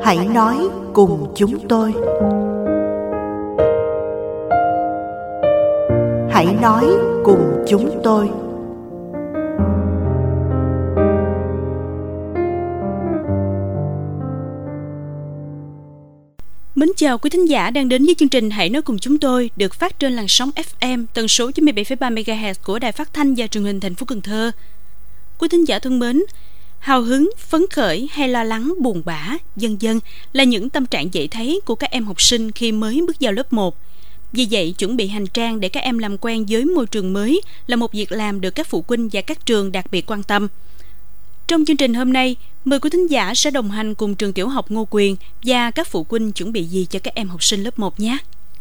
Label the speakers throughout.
Speaker 1: Hãy nói cùng chúng tôi. Hãy nói cùng chúng tôi.
Speaker 2: Mến chào quý thính giả đang đến với chương trình Hãy nói cùng chúng tôi, được phát trên làn sóng FM tần số 97,3 MHz của Đài Phát thanh và Truyền hình thành phố Cần Thơ. Quý thính giả thân mến, hào hứng, phấn khởi hay lo lắng, buồn bã, vân vân là những tâm trạng dễ thấy của các em học sinh khi mới bước vào lớp 1. Vì vậy, chuẩn bị hành trang để các em làm quen với môi trường mới là một việc làm được các phụ huynh và các trường đặc biệt quan tâm. Trong chương trình hôm nay, mời quý thính giả sẽ đồng hành cùng trường tiểu học Ngô Quyền và các phụ huynh chuẩn bị gì cho các em học sinh lớp 1 nhé.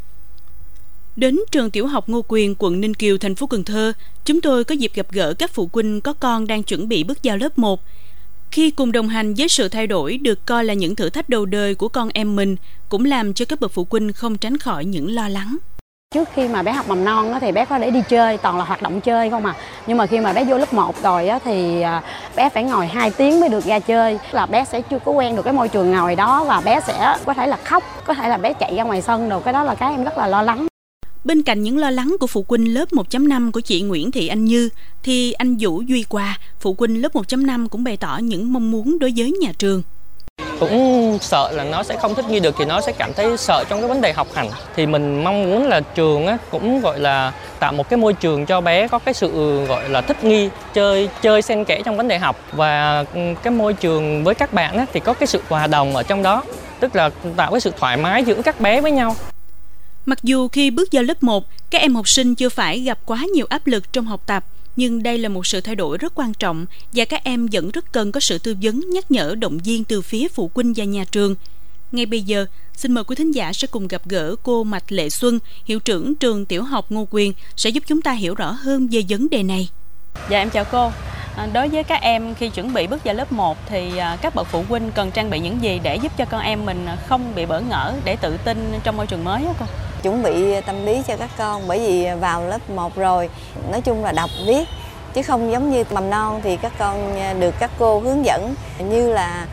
Speaker 2: Đến trường tiểu học Ngô Quyền, quận Ninh Kiều, thành phố Cần Thơ, chúng tôi có dịp gặp gỡ các phụ huynh có con đang chuẩn bị bước vào lớp 1. Khi cùng đồng hành với sự thay đổi được coi là những thử thách đầu đời của con em mình, cũng làm cho các bậc phụ huynh không tránh khỏi những lo lắng.
Speaker 3: Trước khi mà bé học mầm non thì bé có để đi chơi, toàn là hoạt động chơi không à. Nhưng mà khi mà bé vô lớp 1 rồi thì bé phải ngồi 2 tiếng mới được ra chơi. Là bé sẽ chưa có quen được cái môi trường ngồi đó và bé sẽ có thể là khóc, có thể là bé chạy ra ngoài sân rồi. Cái đó là cái em rất là lo lắng.
Speaker 2: Bên cạnh những lo lắng của phụ huynh lớp 1.5 của chị Nguyễn Thị Anh Như, thì anh Vũ Duy Hòa, phụ huynh lớp 1.5 cũng bày tỏ những mong muốn đối với nhà trường.
Speaker 4: Cũng sợ là nó sẽ không thích nghi được thì nó sẽ cảm thấy sợ trong cái vấn đề học hành. Thì mình mong muốn là trường cũng gọi là tạo một cái môi trường cho bé có cái sự gọi là thích nghi, chơi xen kẽ trong vấn đề học. Và cái môi trường với các bạn thì có cái sự hòa đồng ở trong đó, tức là tạo cái sự thoải mái giữa các bé với nhau.
Speaker 2: Mặc dù khi bước vào lớp 1, các em học sinh chưa phải gặp quá nhiều áp lực trong học tập, nhưng đây là một sự thay đổi rất quan trọng và các em vẫn rất cần có sự tư vấn, nhắc nhở, động viên từ phía phụ huynh và nhà trường. Ngay bây giờ, xin mời quý thính giả sẽ cùng gặp gỡ cô Mạch Lệ Xuân, hiệu trưởng trường tiểu học Ngô Quyền, sẽ giúp chúng ta hiểu rõ hơn về vấn đề này.
Speaker 5: Dạ em chào cô. Đối với các em khi chuẩn bị bước vào lớp 1 thì các bậc phụ huynh cần trang bị những gì để giúp cho con em mình không bị bỡ ngỡ, để tự tin trong môi trường mới đó cô?
Speaker 6: Chuẩn bị tâm lý cho các con, bởi vì vào lớp 1 rồi, nói chung là đọc viết, chứ không giống như mầm non thì các con được các cô hướng dẫn như là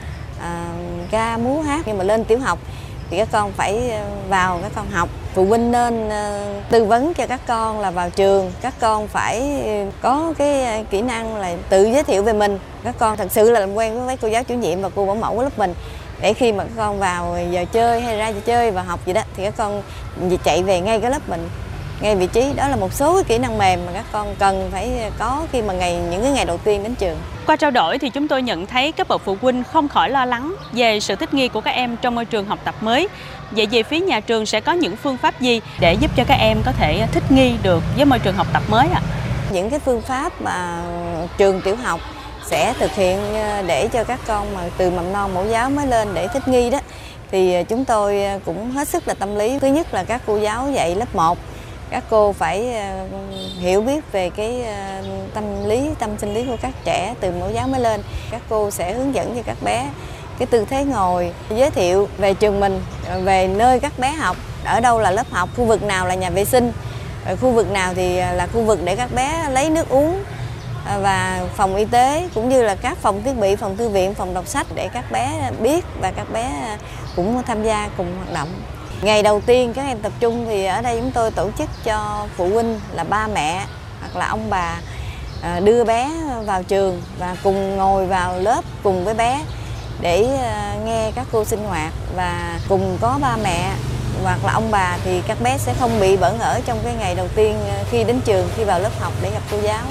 Speaker 6: ca múa hát. Nhưng mà lên tiểu học thì các con phải vào các con học. Phụ huynh nên tư vấn cho các con là vào trường các con phải có cái kỹ năng là tự giới thiệu về mình. Các con thật sự là làm quen với cô giáo chủ nhiệm và cô bảo mẫu của lớp mình, để khi mà các con vào giờ chơi hay ra giờ chơi và học gì đó thì các con chạy về ngay cái lớp mình, ngay vị trí. Đó là một số cái kỹ năng mềm mà các con cần phải có khi mà những cái ngày đầu tiên đến trường.
Speaker 5: Qua trao đổi thì chúng tôi nhận thấy các bậc phụ huynh không khỏi lo lắng về sự thích nghi của các em trong môi trường học tập mới. Vậy về phía nhà trường sẽ có những phương pháp gì để giúp cho các em có thể thích nghi được với môi trường học tập mới ạ?
Speaker 6: Những cái phương pháp mà trường tiểu học sẽ thực hiện để cho các con mà từ mầm non mẫu giáo mới lên để thích nghi đó, thì chúng tôi cũng hết sức là tâm lý. Thứ nhất là các cô giáo dạy lớp 1, các cô phải hiểu biết về cái tâm sinh lý của các trẻ từ mẫu giáo mới lên. Các cô sẽ hướng dẫn cho các bé cái tư thế ngồi, giới thiệu về trường mình, về nơi các bé học, ở đâu là lớp học, khu vực nào là nhà vệ sinh, khu vực nào thì là khu vực để các bé lấy nước uống, và phòng y tế cũng như là các phòng thiết bị, phòng thư viện, phòng đọc sách để các bé biết và các bé cũng tham gia cùng hoạt động. Ngày đầu tiên các em tập trung thì ở đây chúng tôi tổ chức cho phụ huynh là ba mẹ hoặc là ông bà đưa bé vào trường và cùng ngồi vào lớp cùng với bé để nghe các cô sinh hoạt, và cùng có ba mẹ hoặc là ông bà thì các bé sẽ không bị bỡ ngỡ trong cái ngày đầu tiên khi đến trường, khi vào lớp học để gặp cô giáo.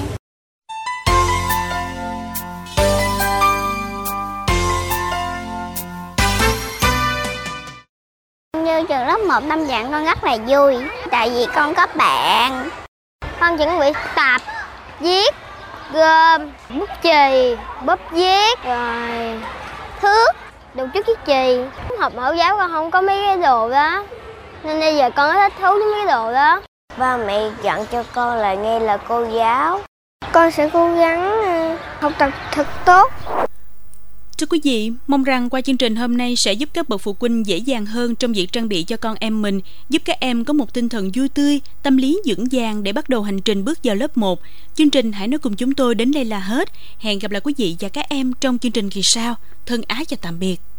Speaker 7: Như trường lớp 1 Tâm Dạng con rất là vui, tại vì con có bạn. Con chuẩn bị tập, viết, gom, bút chì, bút viết, rồi thước, đồ trước viết chì. Học mẫu giáo con không có mấy cái đồ đó, nên bây giờ con có thích thú với mấy cái đồ đó. Ba mẹ dặn cho con là nghe lời cô giáo. Con sẽ cố gắng học tập thật tốt.
Speaker 2: Thưa quý vị, mong rằng qua chương trình hôm nay sẽ giúp các bậc phụ huynh dễ dàng hơn trong việc trang bị cho con em mình, giúp các em có một tinh thần vui tươi, tâm lý vững vàng để bắt đầu hành trình bước vào lớp 1. Chương trình Hãy nói cùng chúng tôi đến đây là hết. Hẹn gặp lại quý vị và các em trong chương trình kỳ sau. Thân ái chào tạm biệt.